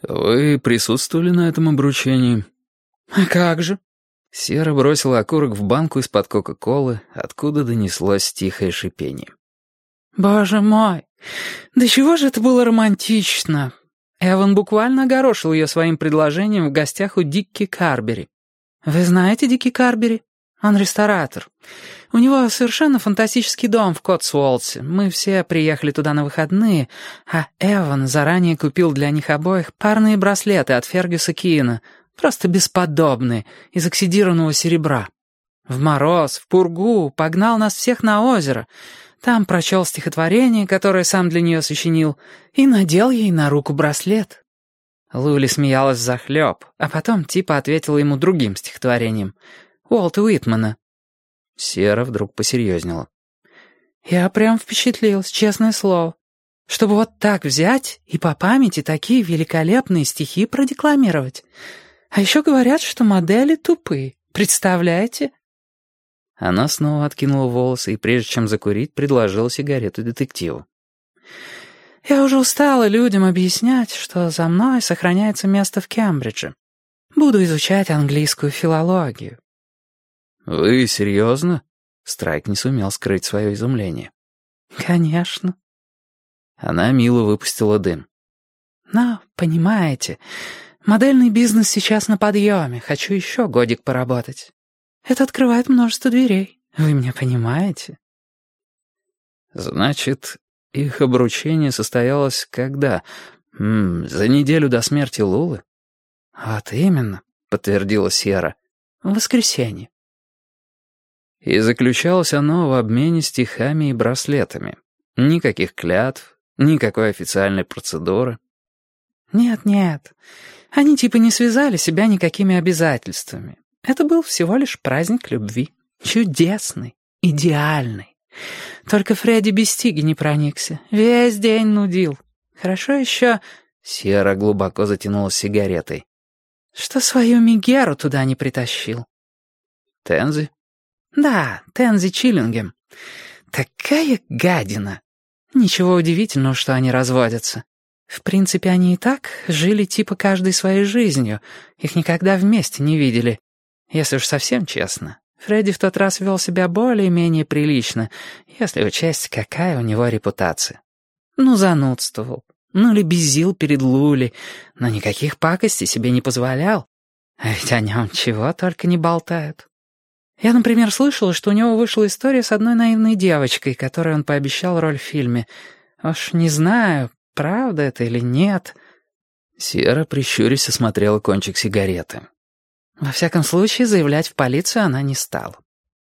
«Вы присутствовали на этом обручении?» «А как же?» Сера бросила окурок в банку из-под Кока-Колы, откуда донеслось тихое шипение. «Боже мой! Да чего же это было романтично!» Эван буквально огорошил ее своим предложением в гостях у Дикки Карбери. «Вы знаете Дикки Карбери? Он ресторатор. У него совершенно фантастический дом в Котсуолтсе. Мы все приехали туда на выходные, а Эван заранее купил для них обоих парные браслеты от Фергюса Киина, просто бесподобные, из оксидированного серебра. В мороз, в пургу погнал нас всех на озеро. Там прочел стихотворение, которое сам для нее сочинил, и надел ей на руку браслет». Лули смеялась взахлеб, а потом типа ответила ему другим стихотворением. Уолта Уитмана. Сера вдруг посерьезнела. «Я прям впечатлилась, честное слово. Чтобы вот так взять и по памяти такие великолепные стихи продекламировать. А еще говорят, что модели тупые. Представляете?» Она снова откинула волосы и, прежде чем закурить, предложила сигарету детективу. «Я уже устала людям объяснять, что за мной сохраняется место в Кембридже. Буду изучать английскую филологию». «Вы серьезно?» Страйк не сумел скрыть свое изумление. «Конечно». Она мило выпустила дым. «Но, понимаете, модельный бизнес сейчас на подъеме. Хочу еще годик поработать. Это открывает множество дверей. Вы меня понимаете?» «Значит, их обручение состоялось когда? За неделю до смерти Лулы?» «Вот именно», — подтвердила Сьерра. «В воскресенье». И заключалось оно в обмене стихами и браслетами. Никаких клятв, никакой официальной процедуры. «Нет, они типа не связали себя никакими обязательствами. Это был всего лишь праздник любви. Чудесный, идеальный. Только Фредди Бестиги не проникся. Весь день нудил. Хорошо еще...» Сьерра глубоко затянулась сигаретой. «Что свою Мегеру туда не притащил». «Тензи?» «Да, Тензи Чиллингем. Такая гадина. Ничего удивительного, что они разводятся. В принципе, они и так жили типа каждой своей жизнью. Их никогда вместе не видели. Если уж совсем честно, Фредди в тот раз вел себя более-менее прилично, если учесть, какая у него репутация. Ну, занудствовал, ну, лебезил перед Лули, но никаких пакостей себе не позволял. А ведь о нем чего только не болтают. Я, например, слышала, что у него вышла история с одной наивной девочкой, которой он пообещал роль в фильме. Уж не знаю, правда это или нет». Сьерра, прищурясь, осмотрела кончик сигареты. Во всяком случае, заявлять в полицию она не стала.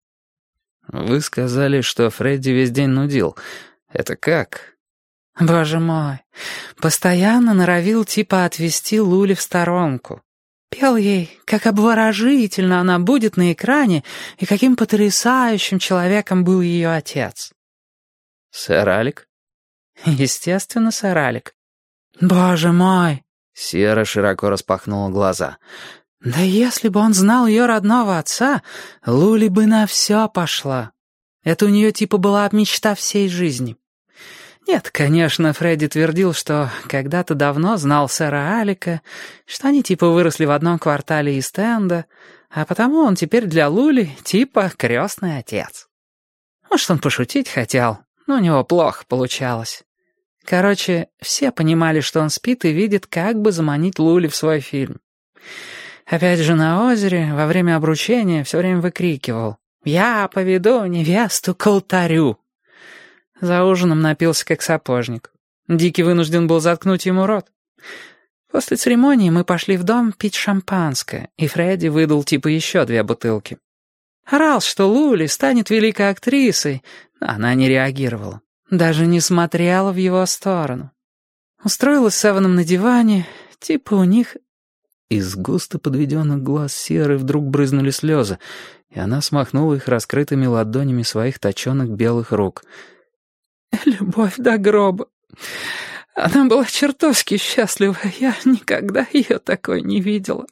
«Вы сказали, что Фредди весь день нудил. Это как?» «Боже мой, постоянно норовил типа отвести Лули в сторонку. Пел ей, как обворожительно она будет на экране и каким потрясающим человеком был ее отец». «Сэр Алик?» «Естественно, сэр Алик». «Боже мой!» Сьерра широко распахнула глаза. «Да если бы он знал ее родного отца, Лули бы на все пошла. Это у нее типа была мечта всей жизни». Нет, конечно, Фредди твердил, что когда-то давно знал сэра Алика, что они типа выросли в одном квартале Ист-Энда, а потому он теперь для Лули типа крестный отец. Может, он пошутить хотел, но у него плохо получалось. Короче, все понимали, что он спит и видит, как бы заманить Лули в свой фильм. Опять же на озере во время обручения все время выкрикивал: «Я поведу невесту к алтарю». За ужином напился как сапожник. Дикий вынужден был заткнуть ему рот. После церемонии мы пошли в дом пить шампанское, и Фредди выдал типа еще 2 бутылки. Орал, что Лули станет великой актрисой, но она не реагировала. Даже не смотрела в его сторону. Устроилась с Эваном на диване, типа у них... Из густо подведенных глаз Сьерры вдруг брызнули слезы, и она смахнула их раскрытыми ладонями своих точеных белых рук. «Любовь до гроба. Она была чертовски счастлива. Я никогда ее такой не видела».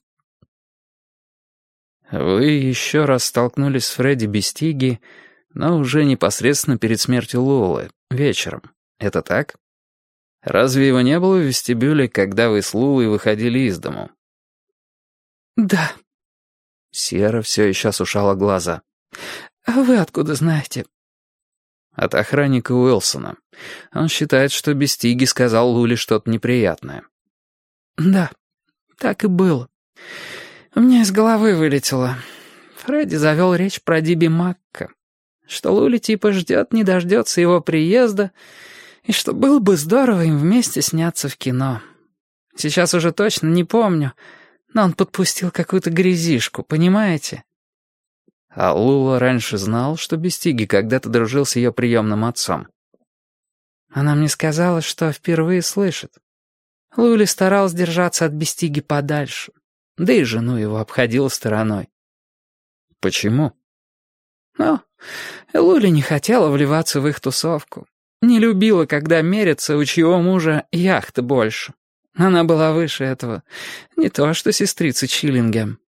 «Вы еще раз столкнулись с Фредди Бестиги, но уже непосредственно перед смертью Лолы, вечером. Это так?» Разве его не было в вестибюле, когда вы с Лулой выходили из дому? Да. Сьерра все еще осушала глаза. А вы откуда знаете? От охранника Уилсона. Он считает, что Бестиги сказал Луле что-то неприятное. Да, так и было. У меня из головы вылетело. Фредди завел речь про Диби Макка, что Лули типа ждет, не дождется его приезда, и что было бы здорово им вместе сняться в кино. Сейчас уже точно не помню, но он подпустил какую-то грязишку, понимаете? А Лула раньше знал, что Бестиги когда-то дружил с ее приемным отцом. Она мне сказала, что впервые слышит. Лули старалась держаться от Бестиги подальше, да и жену его обходила стороной. Почему? Ну, Лули не хотела вливаться в их тусовку. Не любила, когда мерятся, у чьего мужа яхта больше. Она была выше этого. Не то что сестрица Чиллингем.